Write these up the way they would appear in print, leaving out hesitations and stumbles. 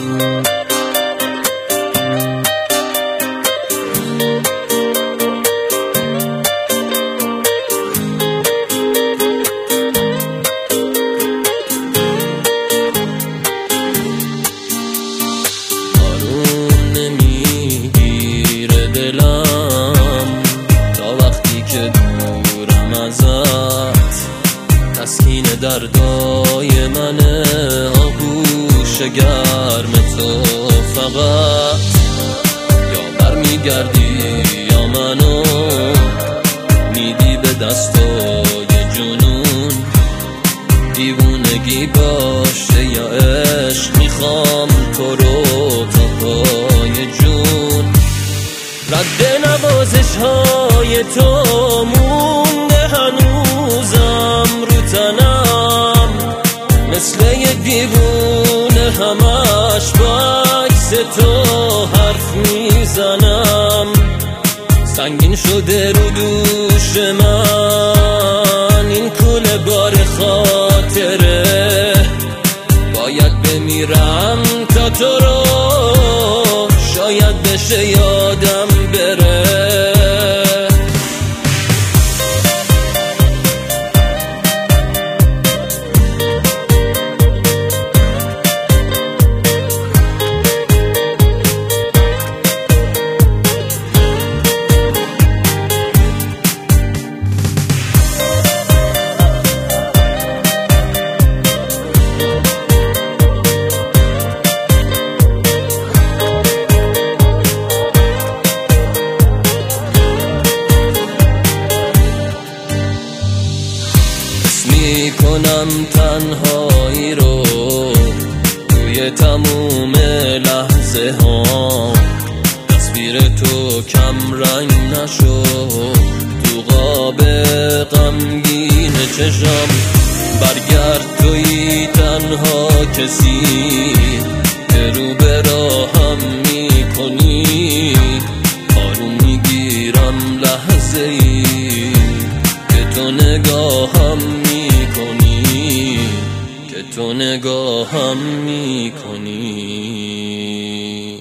تسکین دردای منه آغوش گرم تو فقط. یا برمیگردی یا منو میدی به دستای جنون. دیوونگی باشه یا عشق، میخوام تو رو تا پای جون. رد نوازش های تو مونده هنوزم رو تنم، مثل یه دیوونه همش با عکس تو حرف میزنم. سنگین شده رو دوش من این کوله بار خاطره. باید بمیرم تا تو رو شاید بشه یادم بره. میکنم تنهایی رو توی تموم لحظه ها. تصویر تو کم رنگ نشد تو قاب غمگین چشم. برگرد توی تنها کسی که رو به راهم میکنی. آروم میگیرم لحظه ای که تو نگاهم تو نگاهم میکنی.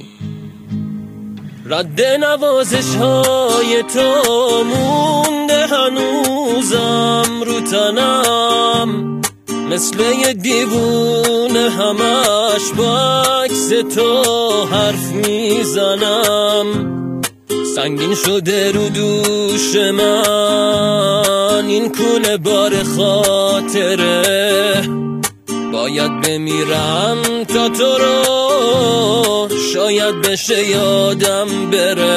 رد نوازش های تو مونده هنوزم رو تنم، مثل یه دیوونه همش با عکس تو حرف میزنم. سنگین شده رو دوش من این کوله بار خاطره. باید بمیرم تا تو رو شاید بشه یادم بره.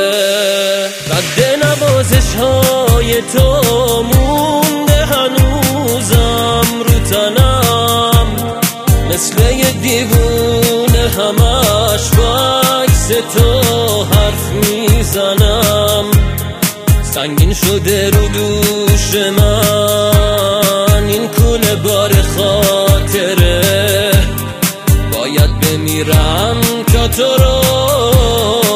رد نوازش های تو مونده هنوزم رو تنم، مثل یه دیوونه همش با عکس تو حرف میزنم. سنگین شده رو دوش من این کوله بار خاطره. باید بمیرم تا تو رو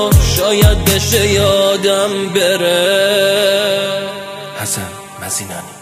شاید بشه یادم بره. حسن مزینانی.